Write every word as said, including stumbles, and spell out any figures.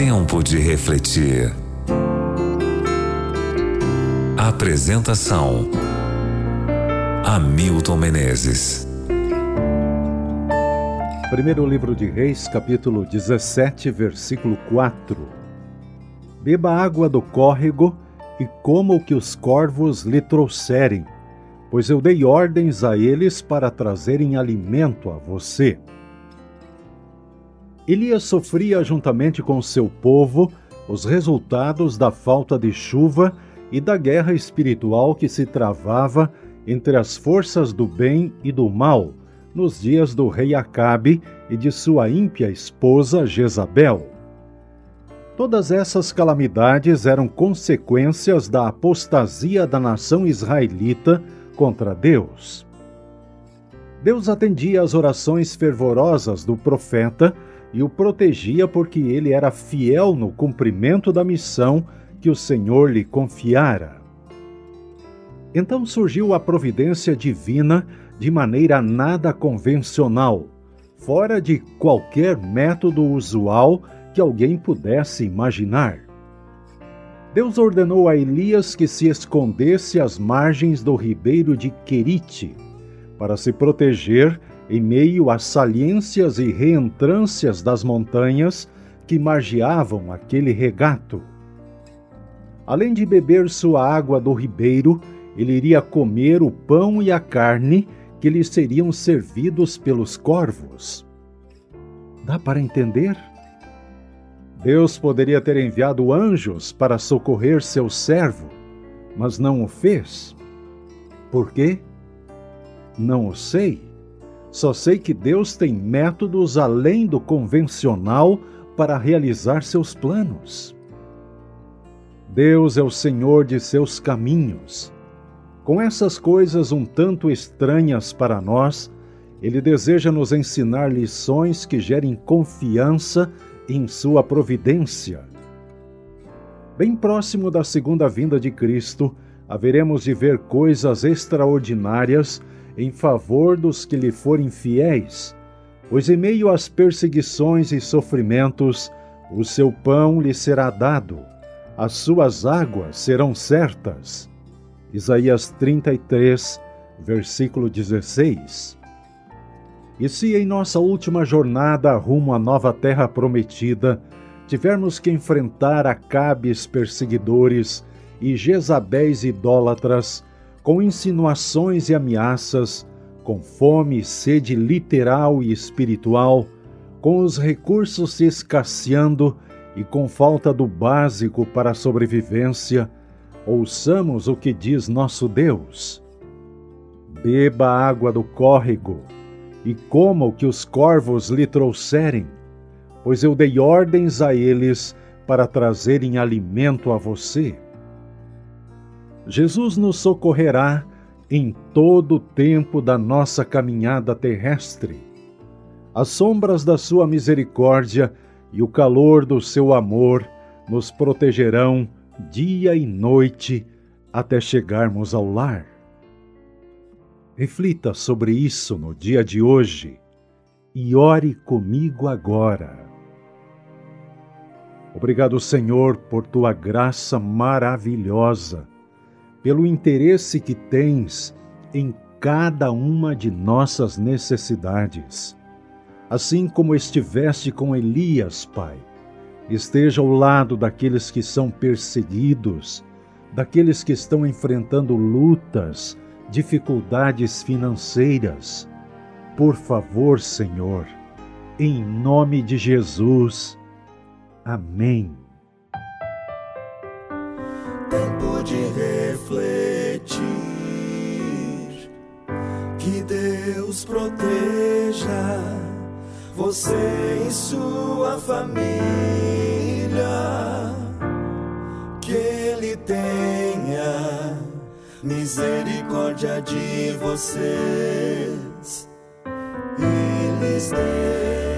Tempo de refletir. Apresentação: Hamilton Menezes. Primeiro livro de Reis, capítulo dezessete, versículo quatro. Beba água do córrego e coma o que os corvos lhe trouxerem, pois eu dei ordens a eles para trazerem alimento a você. Elias sofria juntamente com seu povo os resultados da falta de chuva e da guerra espiritual que se travava entre as forças do bem e do mal nos dias do rei Acabe e de sua ímpia esposa Jezabel. Todas essas calamidades eram consequências da apostasia da nação israelita contra Deus. Deus atendia às orações fervorosas do profeta e o protegia porque ele era fiel no cumprimento da missão que o Senhor lhe confiara. Então surgiu a providência divina de maneira nada convencional, fora de qualquer método usual que alguém pudesse imaginar. Deus ordenou a Elias que se escondesse às margens do ribeiro de Querite, para se proteger em meio às saliências e reentrâncias das montanhas que margeavam aquele regato. Além de beber sua água do ribeiro, ele iria comer o pão e a carne que lhe seriam servidos pelos corvos. Dá para entender? Deus poderia ter enviado anjos para socorrer seu servo, mas não o fez. Por quê? Não o sei. Só sei que Deus tem métodos além do convencional para realizar seus planos. Deus é o Senhor de seus caminhos. Com essas coisas um tanto estranhas para nós, Ele deseja nos ensinar lições que gerem confiança em sua providência. Bem próximo da segunda vinda de Cristo, haveremos de ver coisas extraordinárias em favor dos que lhe forem fiéis, pois em meio às perseguições e sofrimentos, o seu pão lhe será dado, as suas águas serão certas. Isaías trinta e três, versículo dezesseis. E se em nossa última jornada rumo à nova terra prometida, tivermos que enfrentar Acabes perseguidores e Jezabéis idólatras, com insinuações e ameaças, com fome e sede literal e espiritual, com os recursos se escasseando e com falta do básico para a sobrevivência, ouçamos o que diz nosso Deus. Beba a água do córrego e coma o que os corvos lhe trouxerem, pois eu dei ordens a eles para trazerem alimento a você. Jesus nos socorrerá em todo o tempo da nossa caminhada terrestre. As sombras da sua misericórdia e o calor do seu amor nos protegerão dia e noite até chegarmos ao lar. Reflita sobre isso no dia de hoje e ore comigo agora. Obrigado, Senhor, por tua graça maravilhosa, pelo interesse que tens em cada uma de nossas necessidades. Assim como estiveste com Elias, Pai, esteja ao lado daqueles que são perseguidos, daqueles que estão enfrentando lutas, dificuldades financeiras. Por favor, Senhor, em nome de Jesus. Amém. Tempo de refletir, que Deus proteja você e sua família, que Ele tenha misericórdia de vocês e lhes dê